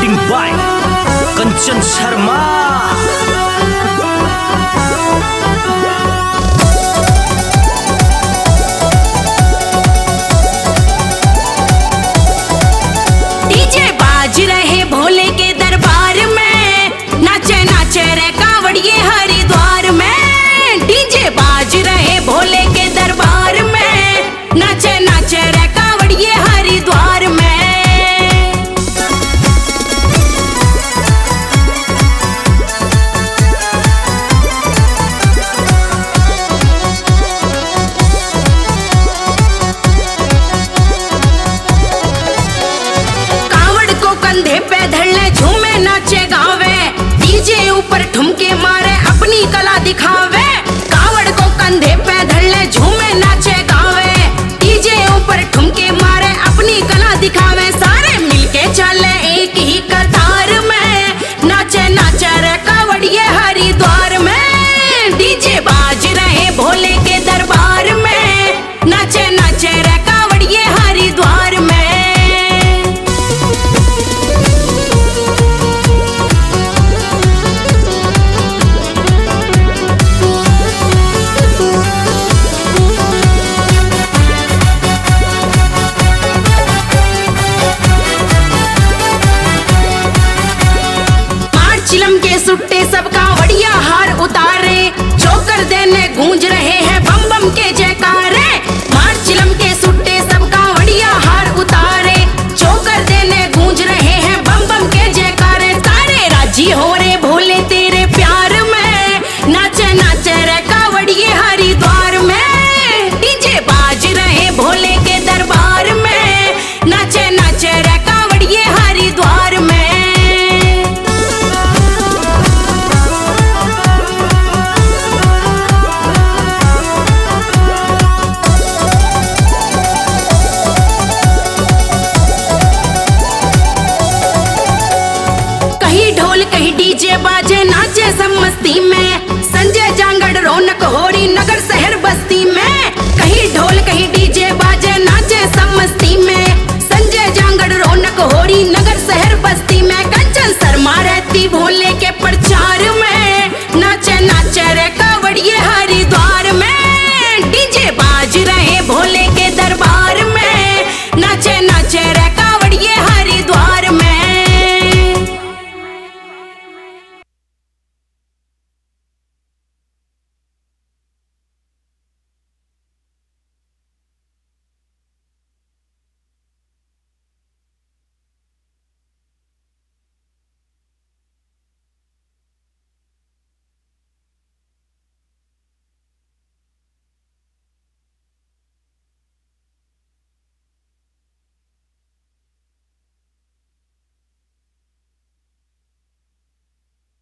Recording by Kanchan Sharma. DJ बाज रहे भोले के दरबार में, नाचे नाचे रे कावड़िए हरिद्वार में। डीजे बाज रहे भोले के दरबार में, नाचे नाचे रे कावड़िए हरिद्वार में। कावड़ को कंधे पे धरले झूमे नाचे गावे, डीजे ऊपर ठुमके मारे अपनी कला दिखावे। कावड़ को कंधे पे धरले झूमे नाचे गावे, डीजे ऊपर ठुमके मारे अपनी कला दिखावे। सारे मिलके चले एक ही कतार में, नाचे नाचे रे कावड़िए हरिद्वार में। डीजे बाज रहे भोले के दरबार में, नाचे नाचे रे कावड़िए हरिद्वार में। चिलम के सुट्टे सब कावड़िया हार उतारे, चोकर देने गूंज रहे हैं बम बम के जयकारे। मार चिलम के सुट्टे सब कावड़िया हार उतारे, चोकर देने गूंज रहे हैं बम बम के जयकारे। सारे राजी हो रे भोले तेरे प्यार में, नाचे नाचे रे कावड़िए हरिद्वार में। डीजे बाज रहे भोले के दरबार में, नाचे नाचे रे कावड़िए हरिद्वार में। कहीं ढोल कहीं डीजे बाजे नाचे सब मस्ती में, संजय जा